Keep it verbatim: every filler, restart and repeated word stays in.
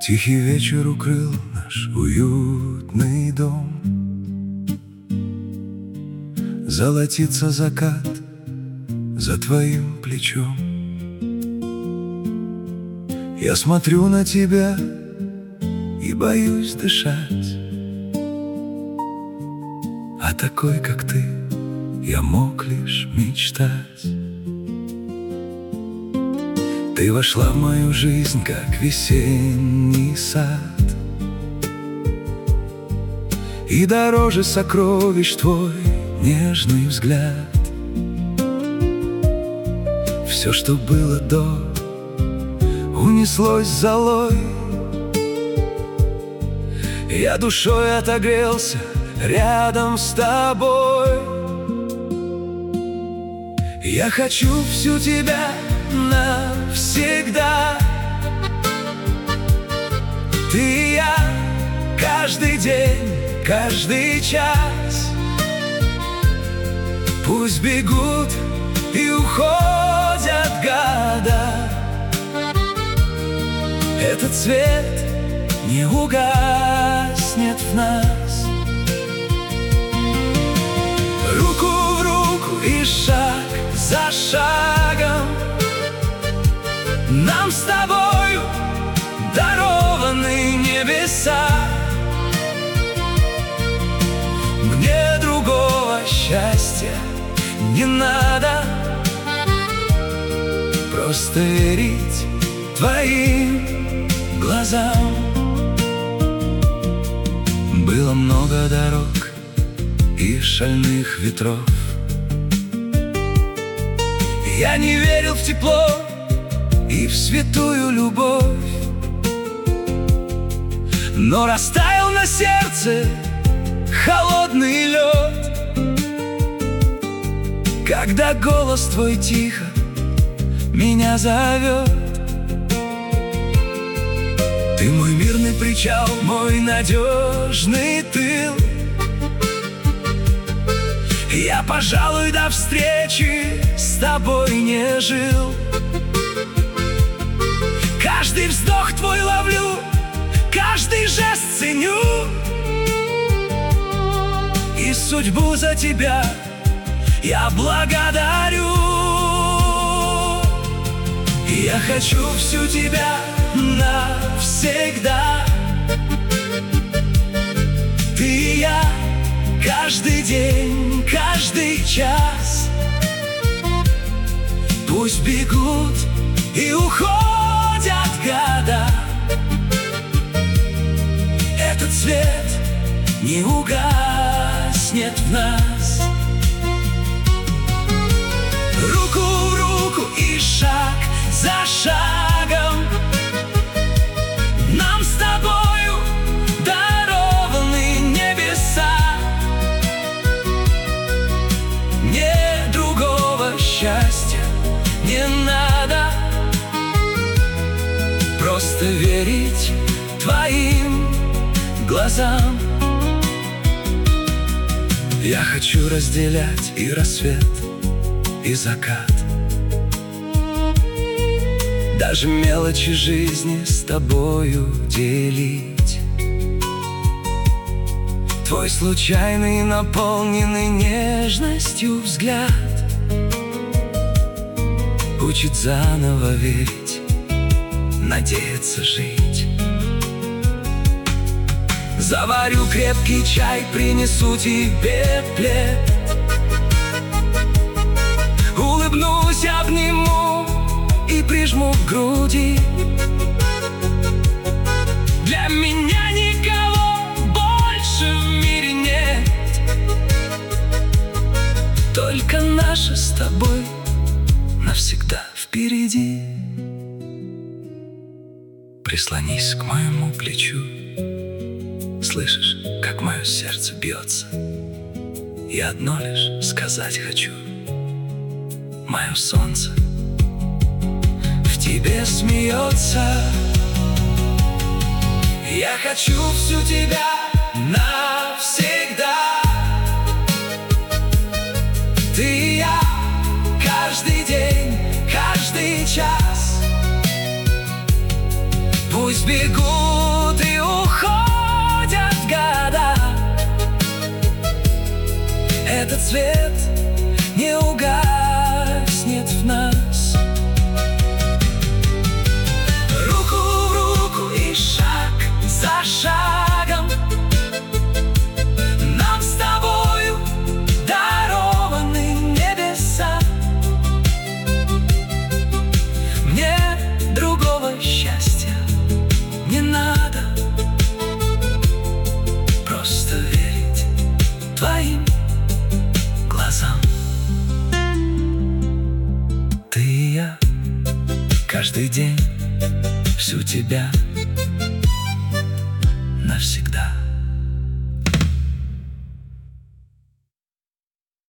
Тихий вечер укрыл наш уютный дом. Золотится закат за твоим плечом. Я смотрю на тебя и боюсь дышать. А такой, как ты, я мог лишь мечтать. Ты вошла в мою жизнь, как весенний сад, и дороже сокровищ твой нежный взгляд. Все, что было до, унеслось золой. Я душой отогрелся рядом с тобой. Я хочу всю тебя навсегда. Ты и я, каждый день, каждый час. Пусть бегут и уходят года, этот свет не угаснет в нас. Руку в руку и шаг за шагом нам с тобою дарованы небеса. Мне другого счастья не надо, просто верить твоим глазам. Было много дорог и шальных ветров. Я не верил в тепло и в святую любовь, но растаял на сердце холодный лед, когда голос твой тихо меня зовет. Ты мой мирный причал, мой надежный тыл. Я, пожалуй, до встречи с тобой не жил. Каждый вздох твой ловлю, каждый жест ценю, и судьбу за тебя я благодарю. Я хочу всю тебя навсегда. Ты и я, каждый день, каждый час. Пусть бегут и уходят года, этот свет не угаснет в нас. Руку в руку и шаг за шагом нам с тобою дарованы небеса. Мне другого счастья не надо, просто верить твоим глазам. Я хочу разделять и рассвет, и закат, даже мелочи жизни с тобою делить. Твой случайный, наполненный нежностью взгляд учит заново верить, надеяться жить. Заварю крепкий чай, принесу тебе плед, улыбнусь, обниму и прижму к груди. Для меня никого больше в мире нет, только наше с тобой навсегда впереди. Прислонись к моему плечу, слышишь, как мое сердце бьется. И одно лишь сказать хочу: мое солнце в тебе смеется. Я хочу всю тебя навсегда. Ты и я, каждый день, каждый час. Пусть бегут свет не угаснет в нас. Руку в руку и шаг за шагом нам с тобою дарованы небеса. Мне другого счастья не надо, просто верить твоим глазам. Ты и я каждый день всю тебя